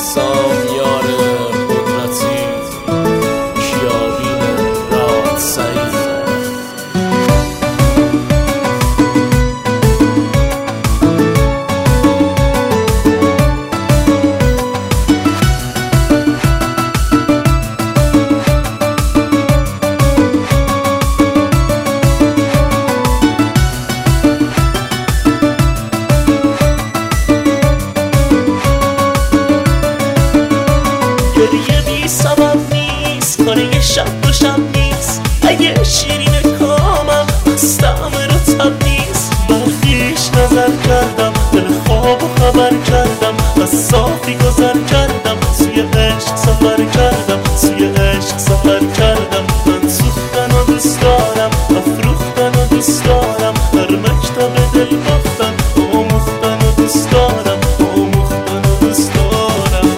سامیار قدرتی، کیابین راد سعید. گریه بی سبب نیست، کار یه شب دو شب نیست. اگه شیرین کامم مستم رتب نیست. من خویش نظر کردم، دل خواب و خبر کردم. از صافی گذر کردم، سوی عشق سفر کردم، سوی عشق سفر کردم. من سوختن و دوست دارم، افروختن و دوست دارم. در مکتب دل باختن، آموختن و دوست دارم، آموختن و دوست دارم.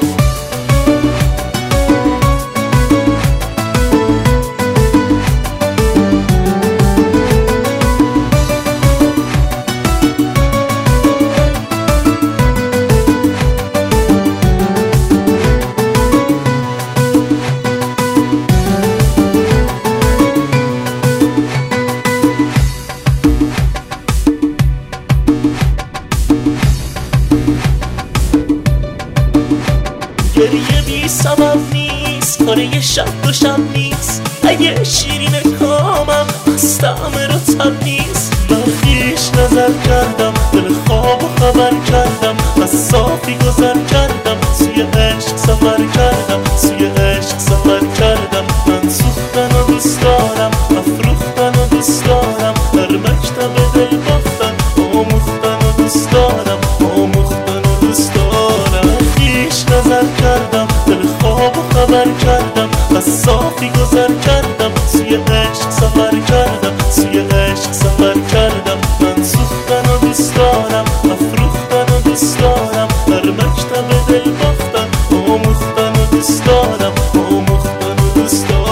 گریه بی سبب نیست، کار یه شب دو شب نیست. اگه شیرین کامم مستم رتب نیست. من خویش نظر کردم، دل خواب و خبر کردم. از صافی گذر کردم، سوی عشق سفر کردم، سوی عشق سفر کردم. من سوختن و دوست دارم، افروختن و دوست دارم. در مکتب دل باختن، آموختن و دوست دارم، آموختن و دوست دارم. خویش نظر کردم، دل خواب و خبر کردم. از صافی گذر کردم، سوی عشق سفر کردم، سوی عشق سفر کردم. من سوختن و دوست دارم، افروختن و دوست دارم. در مکتب دل باختن، آموختن و دوست دارم، آموختن و دوست دارم.